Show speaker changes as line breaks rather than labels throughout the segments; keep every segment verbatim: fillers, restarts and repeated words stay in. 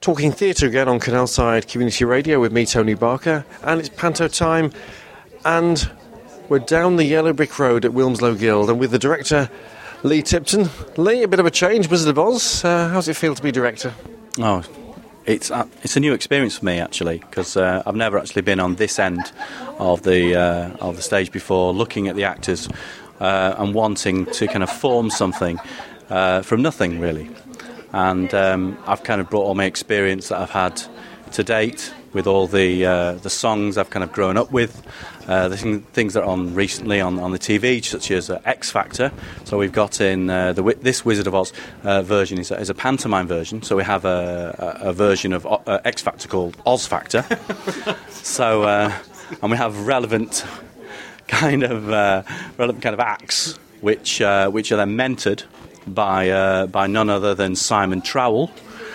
Talking theatre again on Canalside Community Radio with me, Tony Barker, and it's panto time, and we're down the yellow brick road at Wilmslow Guild, and with the director, Lee Tipton. Lee, a bit of a change, Wizard of Oz. Uh, how's it feel to be director?
Oh, it's uh, it's a new experience for me, actually, because uh, I've never actually been on this end of the uh, of the stage before, looking at the actors uh, and wanting to kind of form something uh, from nothing, really. And um, I've kind of brought all my experience that I've had to date with all the uh, the songs I've kind of grown up with, uh, the thing, things that are on recently on, on the T V, such as uh, X Factor. So we've got in uh, the this Wizard of Oz uh, version is a, is a pantomime version. So we have a, a, a version of uh, X Factor called Oz Factor. so uh, and we have relevant kind of uh, relevant kind of acts which uh, which are then mentored by uh, by none other than Simon Trowell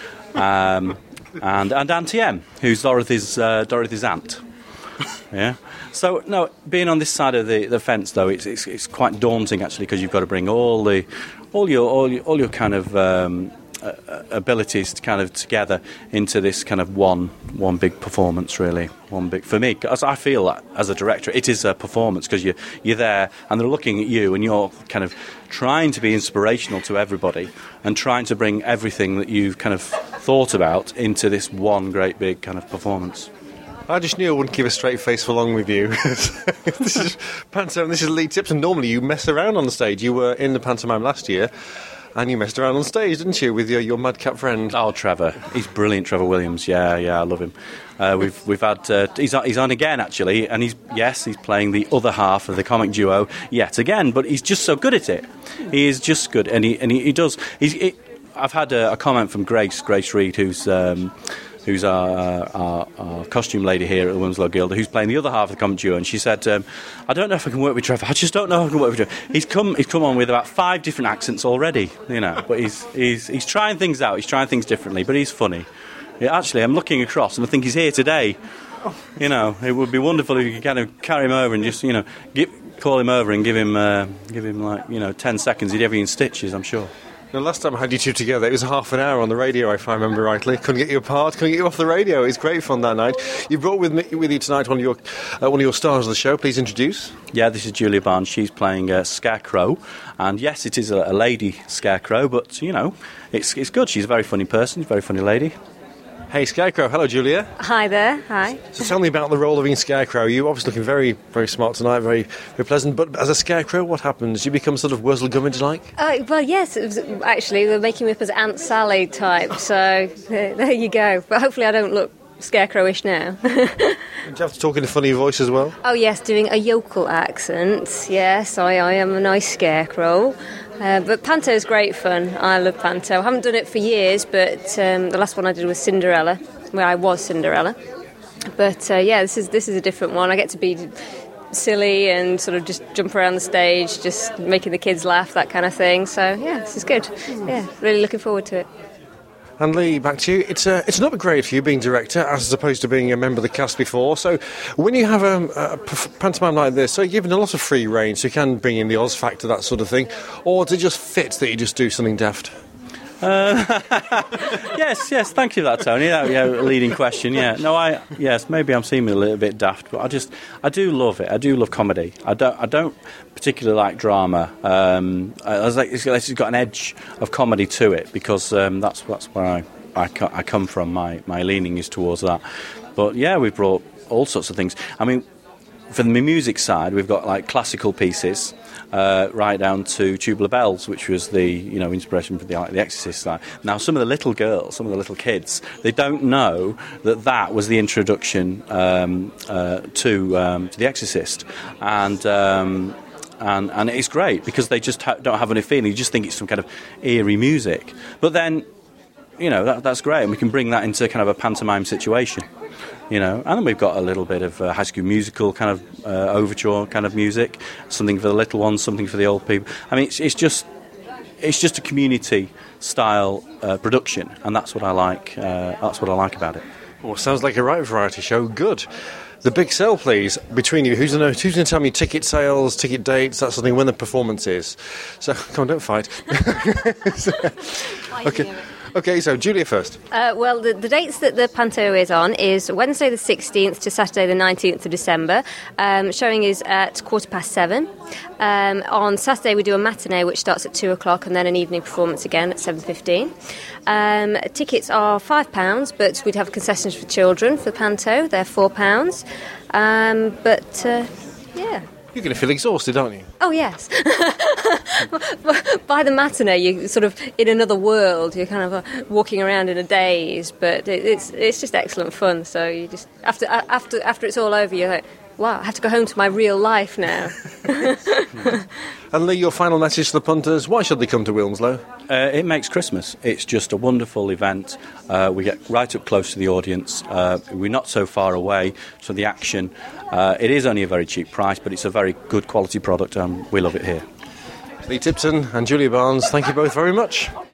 um, and and Auntie M, who's Dorothy's uh, Dorothy's aunt. Yeah. So no, being on this side of the, the fence though, it's, it's it's quite daunting actually, because you've got to bring all the all your all your, all your kind of um, uh, abilities to kind of together into this kind of one one big performance, really. One big for me, as I feel that as a director, it is a performance, because you you're there and they're looking at you and you're kind of trying to be inspirational to everybody and trying to bring everything that you've kind of thought about into this one great big kind of performance.
I just knew I wouldn't keep a straight face for long with you. This is pantomime. This is Lee Tipton. Normally you mess around on the stage. You were in the pantomime last year, and you messed around on stage, didn't you, with your, your madcap friend?
Oh, Trevor. He's brilliant, Trevor Williams. Yeah, yeah, I love him. Uh, we've we've had uh, he's on, he's on again actually, and he's yes he's playing the other half of the comic duo yet again, but he's just so good at it. He is just good, and he and he, he does. He's. He, I've had a, a comment from Grace Grace Reed, who's. Um, who's our, our, our costume lady here at the Wilmslow Guild, who's playing the other half of the comic duo, and she said, um, I don't know if I can work with Trevor, I just don't know if I can work with Trevor. He's come he's come on with about five different accents already, you know, but he's he's he's trying things out, he's trying things differently, but he's funny. Yeah, actually, I'm looking across, and I think he's here today. You know, it would be wonderful if you could kind of carry him over and just, you know, give, call him over and give him, uh, give him like, you know, ten seconds, he'd have you in stitches, I'm sure.
The last time I had you two together, it was half an hour on the radio, if I remember rightly. Couldn't get you apart, couldn't get you off the radio. It was great fun that night. You brought with me, with you tonight one of your uh, one of your stars of the show. Please introduce.
Yeah, this is Julia Barnes. She's playing uh, Scarecrow, and yes, it is a, a lady Scarecrow, but you know, it's it's good. She's a very funny person, a very funny lady.
Hey, Scarecrow. Hello, Julia.
Hi there. Hi.
So tell me about the role of being Scarecrow. You're obviously looking very, very smart tonight, very, very pleasant. But as a Scarecrow, what happens? You become sort of Wurzel Gummidge-like?
Uh, well, yes. It was, actually, they're making me up as Aunt Sally type. So uh, there you go. But hopefully, I don't look Scarecrowish now.
Do you have to talk in a funny voice as well?
Oh yes, doing a yokel accent. Yes, I, I am a nice Scarecrow. Uh, but Panto's great fun. I love Panto. I haven't done it for years, but um, the last one I did was Cinderella, where I was Cinderella. But uh, yeah, this is this is a different one. I get to be silly and sort of just jump around the stage, just making the kids laugh, that kind of thing. So yeah, this is good. Yeah, really looking forward to it.
And Lee, back to you. It's a, it's an upgrade for you being director as opposed to being a member of the cast before. So when you have a, a pantomime like this, so you're given a lot of free rein, so you can bring in the Oz factor, that sort of thing, or does it just fit that you just do something daft?
Uh, yes, yes, thank you for that, Tony. That, yeah, leading question, yeah. No, I, yes, maybe I'm seeming a little bit daft, but I just, I do love it. I do love comedy. I don't, I don't particularly like drama. Um, I was like, it's, it's got an edge of comedy to it, because um, that's that's where I, I, I come from. My, my leaning is towards that. But yeah, we've brought all sorts of things. I mean, from the music side, we've got like classical pieces. Uh, right down to Tubular Bells, which was the you know inspiration for the like, the Exorcist side. Now, some of the little girls, some of the little kids, they don't know that that was the introduction um, uh, to um, to the Exorcist, and um, and and it's great because they just ha- don't have any feeling. You just think it's some kind of eerie music, but then you know that, that's great, and we can bring that into kind of a pantomime situation. You know, and then we've got a little bit of uh, High School Musical kind of uh, overture kind of music, something for the little ones, something for the old people. I mean, it's, it's just it's just a community style uh, production, and that's what I like. Uh, that's what I like about it.
Well, sounds like a right variety show. Good. The big sell, please, between you. Who's going to tell me ticket sales, ticket dates, that sort of thing, when the performance is? So, come on, don't fight. so, okay. Okay, so Julia first.
Uh, well, the, the dates that the Panto is on is Wednesday the sixteenth to Saturday the nineteenth of December. Um, showing is at quarter past seven. Um, on Saturday we do a matinee which starts at two o'clock and then an evening performance again at seven fifteen. Um, tickets are five pounds, but we'd have concessions for children for the Panto. They're four pounds. Um, but, uh, yeah.
You're going to feel exhausted, aren't you?
Oh, yes. By the matinee, you're sort of in another world. You're kind of uh, walking around in a daze, but it, it's it's just excellent fun. So you just after after after it's all over, you're like, wow, I have to go home to my real life now.
And Lee, your final message to the punters: why should they come to Wilmslow?
Uh, it makes Christmas. It's just a wonderful event. Uh, we get right up close to the audience. Uh, we're not so far away, so the action. Uh, it is only a very cheap price, but it's a very good quality product, and we love it here.
Lee Tipton and Julia Barnes, thank you both very much.